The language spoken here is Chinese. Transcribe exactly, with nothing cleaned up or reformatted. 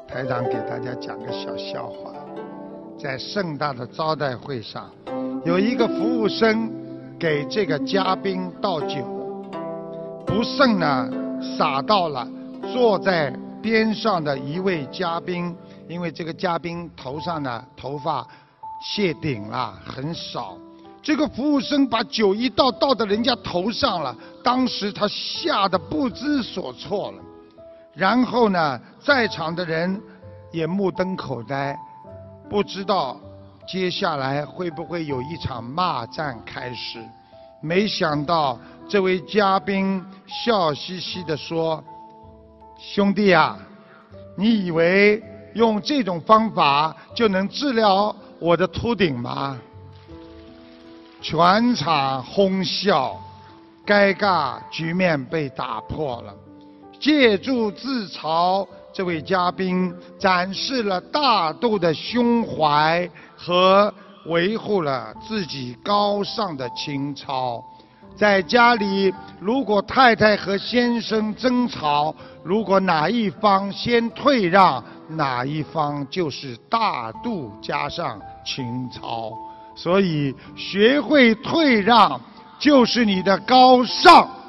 台长给大家讲个小笑话。在盛大的招待会上，有一个服务生给这个嘉宾倒酒，不慎呢洒到了坐在边上的一位嘉宾，因为这个嘉宾头上呢头发谢顶了，很少。这个服务生把酒一倒，倒到人家头上了，当时他吓得不知所措了。然后呢，在场的人也目瞪口呆，不知道接下来会不会有一场骂战开始。没想到这位嘉宾笑嘻嘻地说：兄弟啊，你以为用这种方法就能治疗我的秃顶吗？全场哄笑，尴尬局面被打破了。借助自嘲，这位嘉宾展示了大度的胸怀和维护了自己高尚的情操。在家里，如果太太和先生争吵，如果哪一方先退让，哪一方就是大度加上情操。所以学会退让就是你的高尚。